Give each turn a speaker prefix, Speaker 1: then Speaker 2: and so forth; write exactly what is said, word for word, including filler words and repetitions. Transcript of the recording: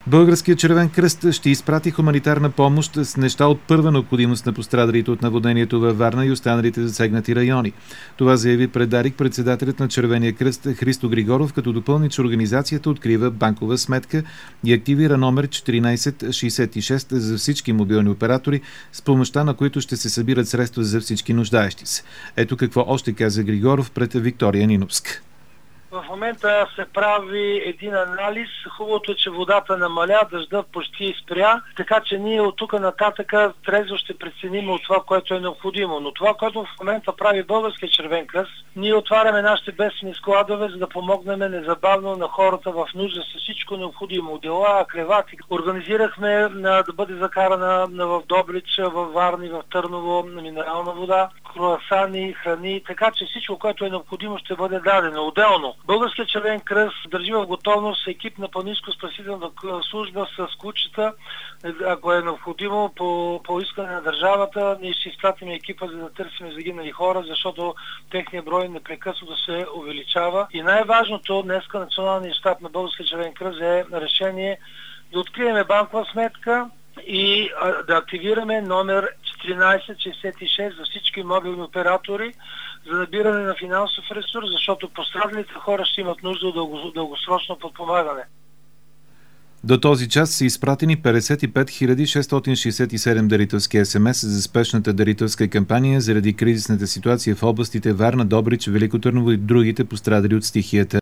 Speaker 1: Българският червен кръст ще изпрати хуманитарна помощ с неща от първа необходимост на пострадалите от наводнението във Варна и останалите засегнати райони. Това заяви пред Дарик председателят на Червения кръст Христо Григоров, като допълни, че организацията открива банкова сметка и активира номер четиринайсет шейсет и шест за всички мобилни оператори, с помощта на които ще се събират средства за всички нуждаещи се. Ето какво още каза Григоров пред Виктория Ниновска.
Speaker 2: В момента се прави един анализ. Хубавото е, че водата намаля, дъждът почти спря, така че ние от тук нататък трезво ще преценим от това, което е необходимо. Но това, което в момента прави Българския червен кръст, ние отваряме нашите бедствени складове, за да помогнем незабавно на хората в нужда с всичко необходимо. Дела, кревати. Организирахме да бъде закарана в Добрич, в Варни, в Търново минерална вода, круасани, храни, така че всичко, което е необходимо, ще бъде дадено. Отделно Българският червен кръст държи в готовност екип на планинско спасителна служба с кучета, ако е необходимо по, по искане на държавата. Ние ще изпратим екипа, за да търсим загинали хора, защото техният брой непрекъснато се увеличава. И най-важното днеска Националният щаб на Българския червен кръст е решение да открием банкова сметка и а, да активираме номер четиринайсет шейсет и шест за всички мобилни оператори за набиране на финансов ресурс, защото пострадалите хора ще имат нужда от дълго, дългосрочно подпомагане.
Speaker 1: До този час са изпратени петдесет и пет хиляди шестстотин шейсет и седем дарителски ес ем ес за спешната дарителска кампания заради кризисната ситуация в областите Варна, Добрич, Велико Търново и другите пострадали от стихията.